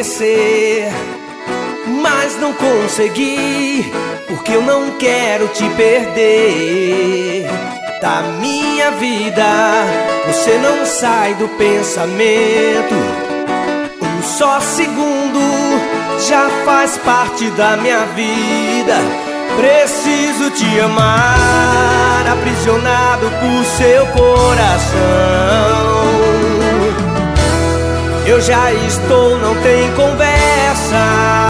esquecer, mas não consegui, porque eu não quero te perder. Da minha vida, você não sai do pensamento. Um só segundo já faz parte da minha vida. Preciso te amar, aprisionado por seu coração. Eu já estou, não tem conversa,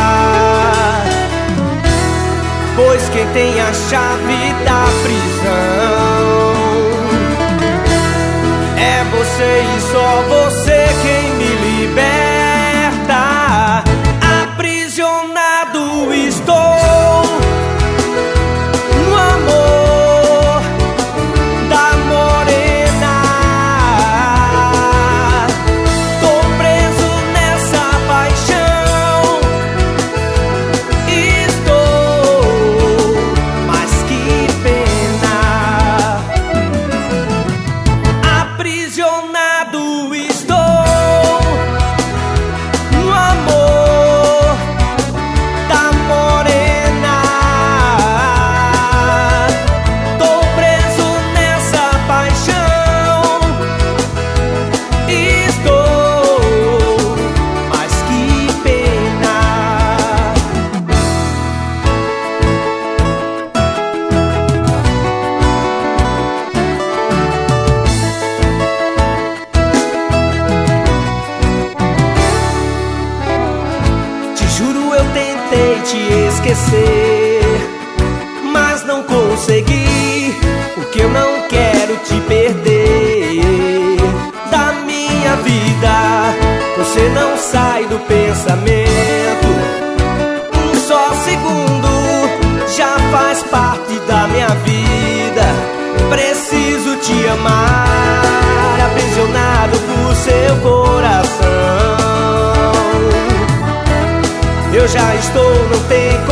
pois quem tem a chave da prisão é você e só você quem me liberta. Aprisionado estou no amor da morena. Tô preso nessa paixão. Estou, mas que pena. Aprisionado estou no amor da morena. Tô preso nessa paixão. Estou, mas que pena. Te juro, eu tentei te esquecer, mas não consegui, porque eu não quero te perder. Da minha vida, você não sai do pensamento. Um só segundo já faz parte da minha vida. Preciso te amar, aprisionado por seu coração. Eu já estou, não tem